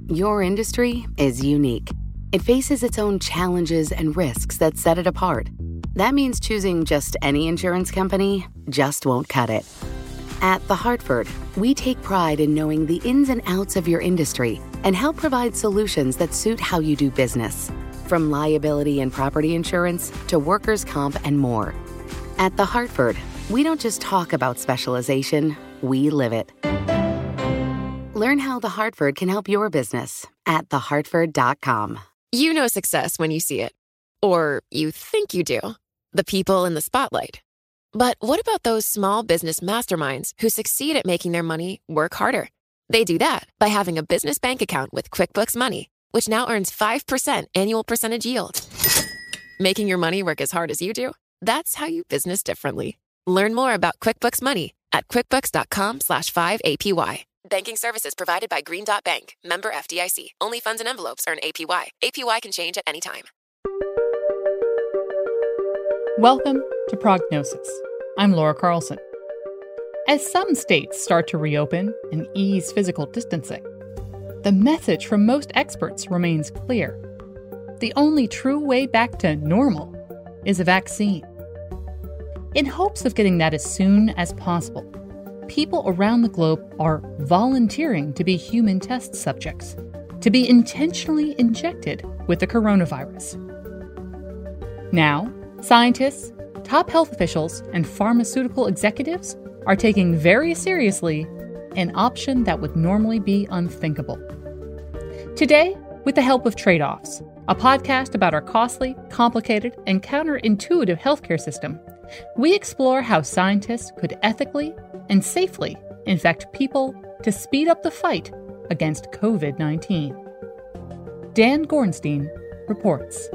Your industry is unique. It faces its own challenges and risks that set it apart. That means choosing just any insurance company just won't cut it. At The Hartford, we take pride in knowing the ins and outs of your industry and help provide solutions that suit how you do business. From liability and property insurance to workers' comp and more. At The Hartford, we don't just talk about specialization, we live it. Learn how The Hartford can help your business at thehartford.com. You know success when you see it. Or you think you do. The people in the spotlight. But what about those small business masterminds who succeed at making their money work harder? They do that by having a business bank account with QuickBooks Money, which now earns 5% annual percentage yield. Making your money work as hard as you do? That's how you business differently. Learn more about QuickBooks Money at quickbooks.com/5APY. Banking services provided by Green Dot Bank. Member FDIC. Only funds and envelopes earn APY. APY can change at any time. Welcome to Prognosis. I'm Laura Carlson. As some states start to reopen and ease physical distancing, the message from most experts remains clear. The only true way back to normal is a vaccine. In hopes of getting that as soon as possible, people around the globe are volunteering to be human test subjects, to be intentionally injected with the coronavirus. Now, scientists, top health officials, and pharmaceutical executives are taking very seriously an option that would normally be unthinkable. Today, with the help of Trade-Offs, a podcast about our costly, complicated, and counterintuitive healthcare system, we explore how scientists could ethically and safely infect people to speed up the fight against COVID-19. Dan Gorenstein reports.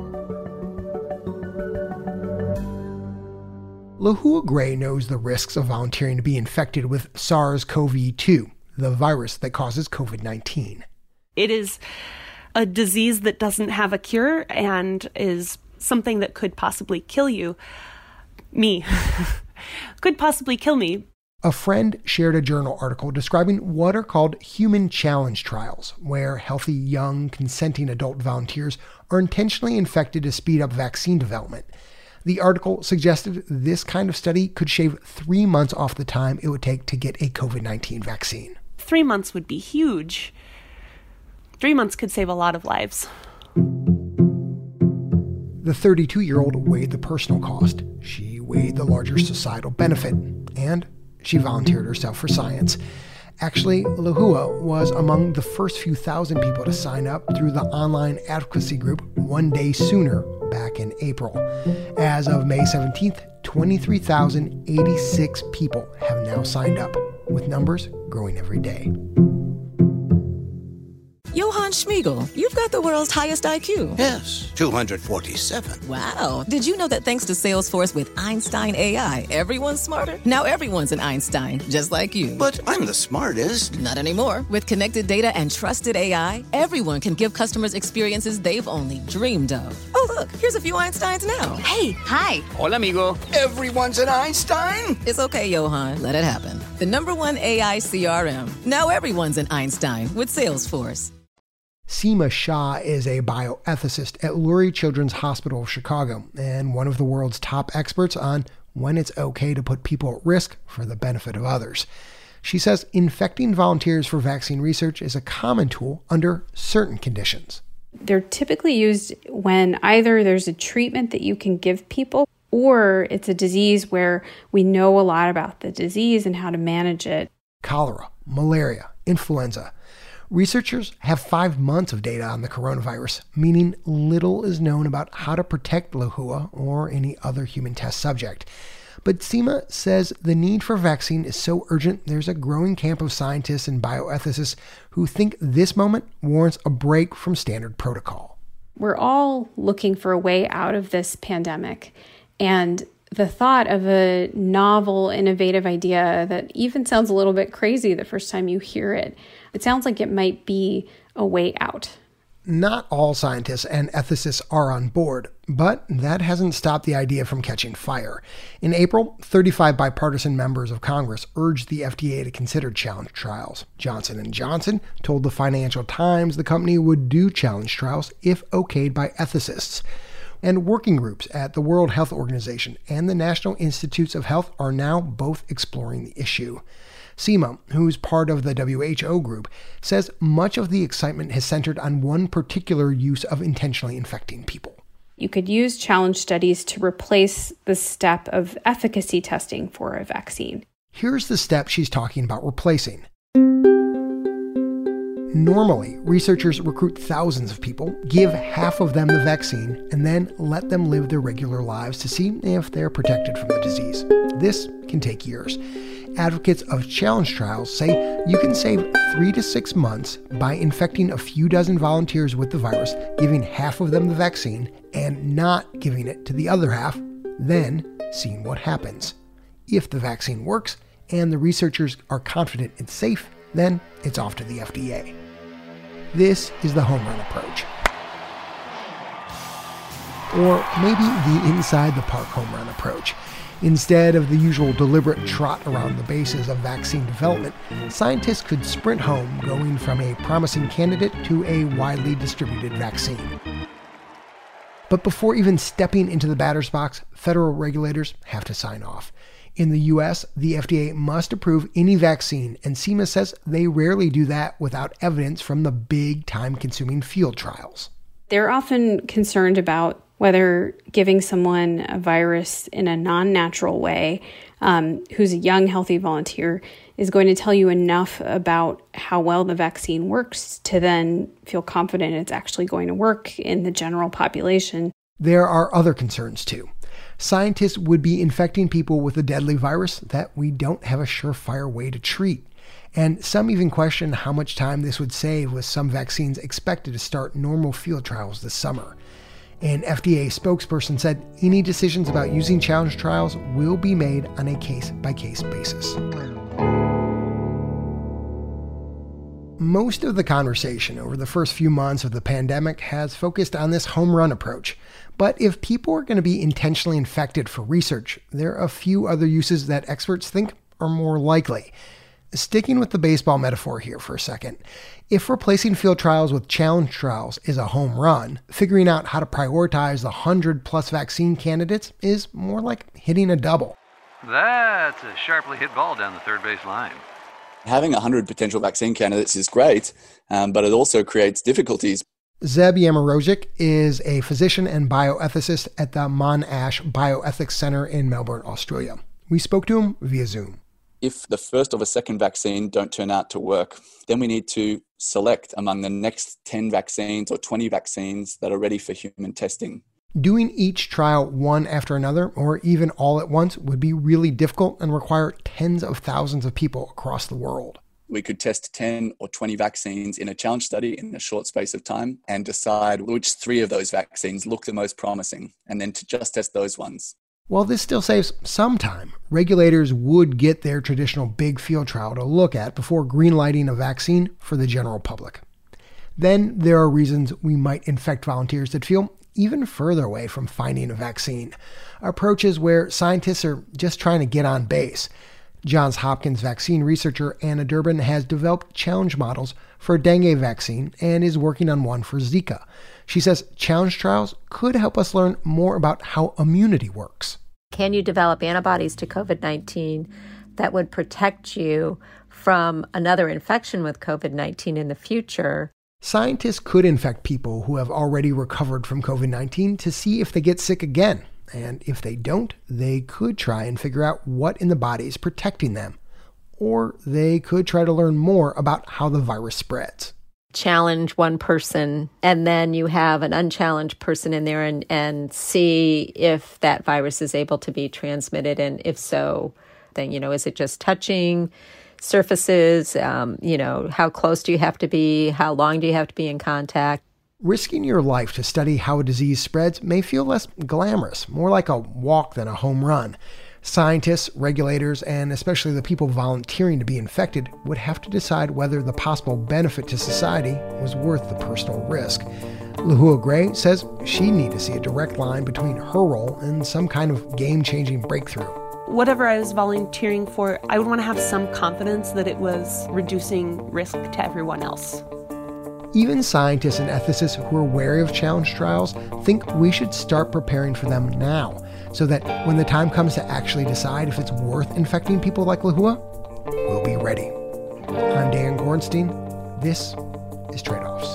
Lahua Gray knows the risks of volunteering to be infected with SARS-CoV-2, the virus that causes COVID-19. It is a disease that doesn't have a cure and is something that could possibly kill you. Me. Could possibly kill me. A friend shared a journal article describing what are called human challenge trials, where healthy, young, consenting adult volunteers are intentionally infected to speed up vaccine development. The article suggested this kind of study could shave 3 months off the time it would take to get a COVID-19 vaccine. 3 months would be huge. 3 months could save a lot of lives. The 32-year-old weighed the personal cost. She weighed the larger societal benefit. And she volunteered herself for science. Actually, Lahua was among the first few thousand people to sign up through the online advocacy group One Day Sooner back in April. As of May 17th, 23,086 people have now signed up, with numbers growing every day. Johann Schmiegel, you've got the world's highest IQ. Yes, 247. Wow. Did you know that thanks to Salesforce with Einstein AI, everyone's smarter? Now everyone's an Einstein, just like you. But I'm the smartest. Not anymore. With connected data and trusted AI, everyone can give customers experiences they've only dreamed of. Oh, look, here's a few Einsteins now. Hey, hi. Hola, amigo. Everyone's an Einstein? It's okay, Johann. Let it happen. The #1 AI CRM. Now everyone's an Einstein with Salesforce. Seema Shah is a bioethicist at Lurie Children's Hospital of Chicago and one of the world's top experts on when it's okay to put people at risk for the benefit of others. She says infecting volunteers for vaccine research is a common tool under certain conditions. They're typically used when either there's a treatment that you can give people or it's a disease where we know a lot about the disease and how to manage it. Cholera, malaria, influenza. Researchers have 5 months of data on the coronavirus, meaning little is known about how to protect Lahua or any other human test subject. But Seema says the need for a vaccine is so urgent, there's a growing camp of scientists and bioethicists who think this moment warrants a break from standard protocol. We're all looking for a way out of this pandemic, and the thought of a novel, innovative idea that even sounds a little bit crazy the first time you hear it, it sounds like it might be a way out. not all scientists and ethicists are on board, but that hasn't stopped the idea from catching fire. In April, 35 bipartisan members of Congress urged the FDA to consider challenge trials. Johnson & Johnson told the Financial Times the company would do challenge trials if okayed by ethicists. And working groups at the World Health Organization and the National Institutes of Health are now both exploring the issue. Seema, who's part of the WHO group, says much of the excitement has centered on one particular use of intentionally infecting people. You could use challenge studies to replace the step of efficacy testing for a vaccine. Here's the step she's talking about replacing. Normally, researchers recruit thousands of people, give half of them the vaccine, and then let them live their regular lives to see if they're protected from the disease. This can take years. Advocates of challenge trials say you can save 3 to 6 months by infecting a few dozen volunteers with the virus, giving half of them the vaccine, and not giving it to the other half, then seeing what happens. If the vaccine works and the researchers are confident it's safe, then it's off to the FDA. This is the home run approach. Or maybe the inside the park home run approach. Instead of the usual deliberate trot around the bases of vaccine development, scientists could sprint home, going from a promising candidate to a widely distributed vaccine. But before even stepping into the batter's box, federal regulators have to sign off. In the U.S., the FDA must approve any vaccine, and Seema says they rarely do that without evidence from the big, time-consuming field trials. They're often concerned about whether giving someone a virus in a non-natural way, who's a young, healthy volunteer, is going to tell you enough about how well the vaccine works to then feel confident it's actually going to work in the general population. There are other concerns, too. Scientists would be infecting people with a deadly virus that we don't have a surefire way to treat. And some even question how much time this would save, with some vaccines expected to start normal field trials this summer. An FDA spokesperson said any decisions about using challenge trials will be made on a case-by-case basis. Most of the conversation over the first few months of the pandemic has focused on this home run approach. But if people are going to be intentionally infected for research, there are a few other uses that experts think are more likely. Sticking with the baseball metaphor here for a second, if replacing field trials with challenge trials is a home run, figuring out how to prioritize the 100-plus vaccine candidates is more like hitting a double. That's a sharply hit ball down the third base line. Having 100 potential vaccine candidates is great, but it also creates difficulties. Zeb Yamorozic is a physician and bioethicist at the Monash Bioethics Center in Melbourne, Australia. We spoke to him via Zoom. If the first or the second vaccine don't turn out to work, then we need to select among the next 10 vaccines or 20 vaccines that are ready for human testing. Doing each trial one after another, or even all at once, would be really difficult and require tens of thousands of people across the world. We could test 10 or 20 vaccines in a challenge study in a short space of time and decide which 3 of those vaccines look the most promising, and then to just test those ones. While this still saves some time, regulators would get their traditional big field trial to look at before greenlighting a vaccine for the general public. Then there are reasons we might infect volunteers that feel even further away from finding a vaccine. Approaches where scientists are just trying to get on base. Johns Hopkins vaccine researcher Anna Durbin has developed challenge models for a dengue vaccine and is working on one for Zika. She says challenge trials could help us learn more about how immunity works. Can you develop antibodies to COVID-19 that would protect you from another infection with COVID-19 in the future? Scientists could infect people who have already recovered from COVID-19 to see if they get sick again. And if they don't, they could try and figure out what in the body is protecting them. Or they could try to learn more about how the virus spreads. Challenge one person, and then you have an unchallenged person in there and see if that virus is able to be transmitted. And if so, then, is it just touching surfaces? How close do you have to be? How long do you have to be in contact? Risking your life to study how a disease spreads may feel less glamorous, more like a walk than a home run. Scientists, regulators, and especially the people volunteering to be infected would have to decide whether the possible benefit to society was worth the personal risk. Lehua Gray says she'd need to see a direct line between her role and some kind of game-changing breakthrough. Whatever I was volunteering for, I would want to have some confidence that it was reducing risk to everyone else. Even scientists and ethicists who are wary of challenge trials think we should start preparing for them now, so that when the time comes to actually decide if it's worth infecting people like Lehua, we'll be ready. I'm Dan Gorenstein. This is Trade-Offs.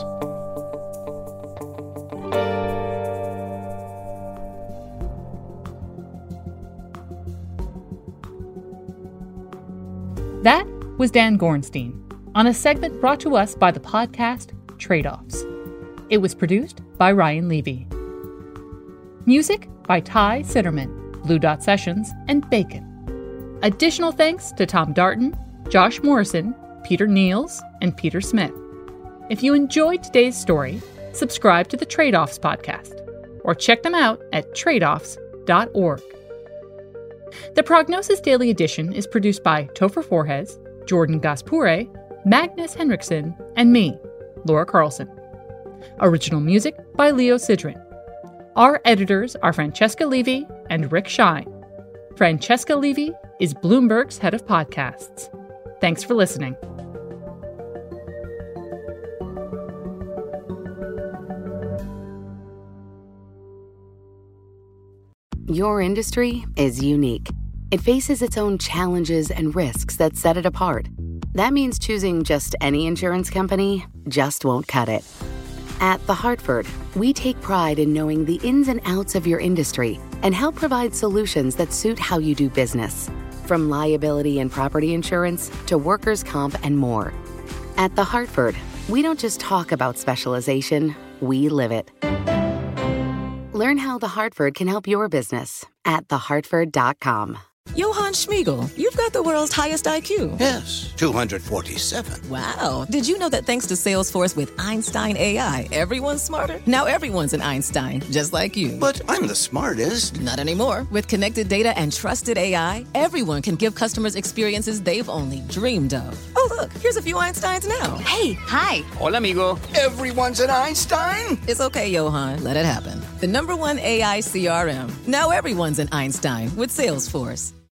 That was Dan Gorenstein on a segment brought to us by the podcast Trade-Offs. It was produced by Ryan Levy. Music by Ty Sitterman, Blue Dot Sessions, and Bacon. Additional thanks to Tom Darton, Josh Morrison, Peter Niels, and Peter Smith. If you enjoyed today's story, subscribe to the Trade-Offs podcast or check them out at tradeoffs.org. The Prognosis Daily Edition is produced by Topher Forhes, Jordan Gaspure, Magnus Henriksen, and me, Laura Carlson. Original music by Leo Sidran. Our editors are Francesca Levy and Rick Shine. Francesca Levy is Bloomberg's head of podcasts. Thanks for listening. Your industry is unique. It faces its own challenges and risks that set it apart. That means choosing just any insurance company just won't cut it. At The Hartford, we take pride in knowing the ins and outs of your industry and help provide solutions that suit how you do business. From liability and property insurance to workers' comp and more. At The Hartford, we don't just talk about specialization, we live it. Learn how The Hartford can help your business at thehartford.com. Johann Schmiegel, you've got the world's highest IQ. Yes, 247. Wow. Did you know that thanks to Salesforce with Einstein AI, everyone's smarter? Now everyone's an Einstein, just like you. But I'm the smartest. Not anymore. With connected data and trusted AI, everyone can give customers experiences they've only dreamed of. Oh, look, here's a few Einsteins now. Hey, hi. Hola, amigo. Everyone's an Einstein? It's okay, Johann. Let it happen. The #1 AI CRM. Now everyone's an Einstein with Salesforce.